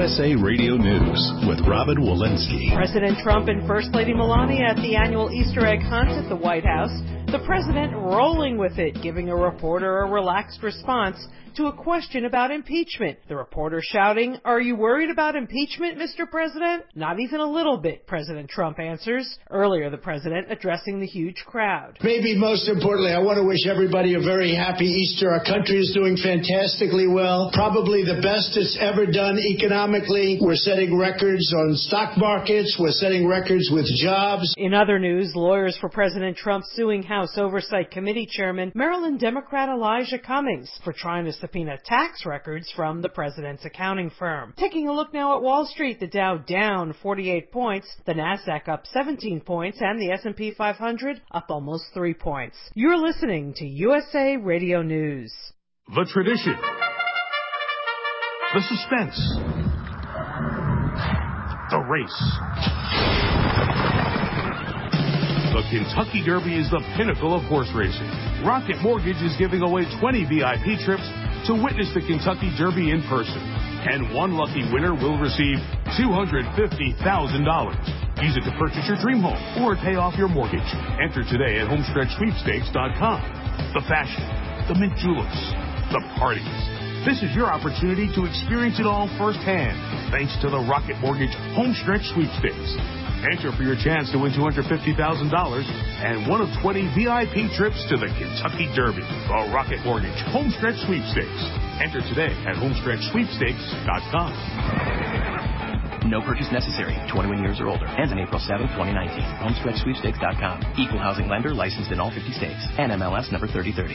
USA Radio News with Robin Walensky. President Trump and First Lady Melania at the annual Easter egg hunt at the White House. The president rolling with it, giving a reporter a relaxed response to a question about impeachment. The reporter shouting, "Are you worried about impeachment, Mr. President?" "Not even a little bit," President Trump answers. Earlier, the president addressing the huge crowd. Maybe most importantly, I want to wish everybody a very happy Easter. Our country is doing fantastically well, probably the best it's ever done economically. We're setting records on stock markets. We're setting records with jobs. In other news, lawyers for President Trump suing House Oversight Committee Chairman Maryland Democrat Elijah Cummings for trying to subpoena tax records from the president's accounting firm. Taking a look now at Wall Street, the Dow down 48 points, the Nasdaq up 17 points, and the S&P 500 up almost 3 points. You're listening to USA Radio News. The tradition, the suspense, the race. The Kentucky Derby is the pinnacle of horse racing. Rocket Mortgage is giving away 20 VIP trips to witness the Kentucky Derby in person. And one lucky winner will receive $250,000. Use it to purchase your dream home or pay off your mortgage. Enter today at HomestretchSweepstakes.com. The fashion, the mint juleps, the parties. This is your opportunity to experience it all firsthand, thanks to the Rocket Mortgage Homestretch Sweepstakes. Enter for your chance to win $250,000 and one of 20 VIP trips to the Kentucky Derby. The Rocket Mortgage Homestretch Sweepstakes. Enter today at HomestretchSweepstakes.com. No purchase necessary. 21 years or older. Ends on April 7, 2019. HomestretchSweepstakes.com. Equal housing lender licensed in all 50 states. NMLS number 3030.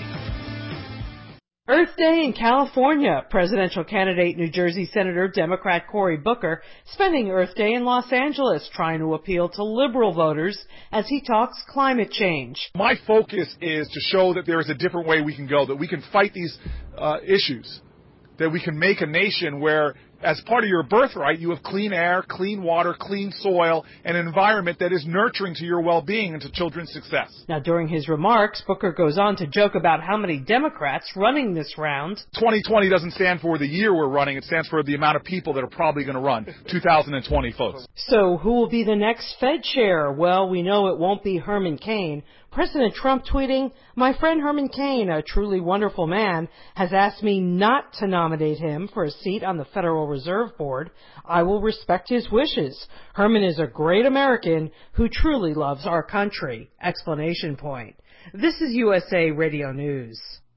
Earth Day in California. Presidential candidate New Jersey Senator Democrat Cory Booker spending Earth Day in Los Angeles trying to appeal to liberal voters as he talks climate change. My focus is to show that there is a different way we can go, that we can fight these issues, that we can make a nation where, as part of your birthright, you have clean air, clean water, clean soil, and an environment that is nurturing to your well-being and to children's success. Now, during his remarks, Booker goes on to joke about how many Democrats running this round. 2020 doesn't stand for the year we're running. It stands for the amount of people that are probably going to run. 2020, folks. So who will be the next Fed chair? Well, we know it won't be Herman Cain. President Trump tweeting, "My friend Herman Cain, a truly wonderful man, has asked me not to nominate him for a seat on the Federal Reserve Board. I will respect his wishes. Herman is a great American who truly loves our country!" Explanation point. This is USA Radio News.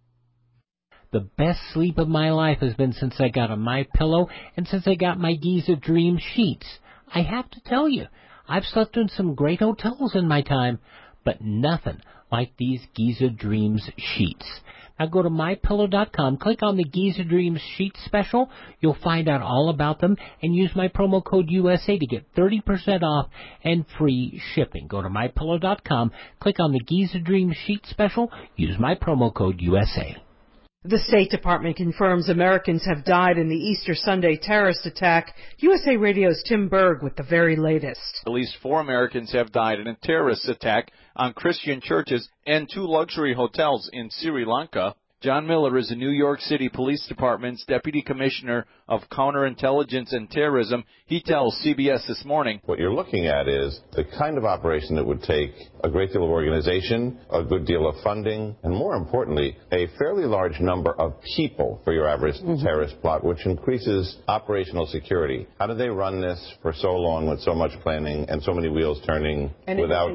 The best sleep of my life has been since I got a MyPillow and since I got my Giza Dream sheets. I have to tell you, I've slept in some great hotels in my time, but nothing like these Giza Dreams sheets. Now go to MyPillow.com, click on the Giza Dreams sheet special. You'll find out all about them and use my promo code USA to get 30% off and free shipping. Go to MyPillow.com, click on the Giza Dreams sheet special, use my promo code USA. The State Department confirms Americans have died in the Easter Sunday terrorist attack. USA Radio's Tim Berg with the very latest. At least 4 Americans have died in a terrorist attack on Christian churches and 2 luxury hotels in Sri Lanka. John Miller is the New York City Police Department's Deputy Commissioner of Counterintelligence and Terrorism. He tells CBS This Morning. What you're looking at is the kind of operation that would take a great deal of organization, a good deal of funding, and more importantly, a fairly large number of people for your average terrorist plot, which increases operational security. How do they run this for so long with so much planning and so many wheels turning without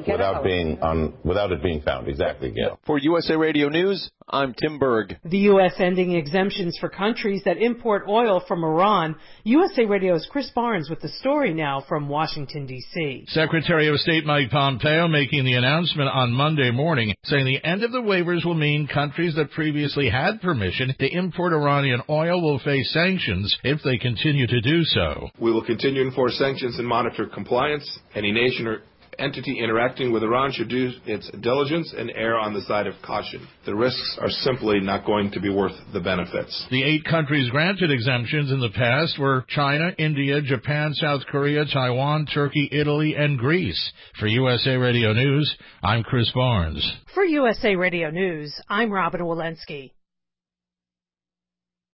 it being found? Exactly, Gail. For USA Radio News, I'm Tim Berg. The U.S. ending exemptions for countries that import oil from Iran. USA Radio's Chris Barnes with the story now from Washington, D.C. Secretary of State Mike Pompeo making the announcement on Monday morning, saying the end of the waivers will mean countries that previously had permission to import Iranian oil will face sanctions if they continue to do so. We will continue to enforce sanctions and monitor compliance. Any nation or entity interacting with Iran should do its diligence and err on the side of caution. The risks are simply not going to be worth the benefits. The 8 countries granted exemptions in the past were China, India, Japan, South Korea, Taiwan, Turkey, Italy, and Greece. For USA Radio News, I'm Chris Barnes. For USA Radio News, I'm Robin Walensky.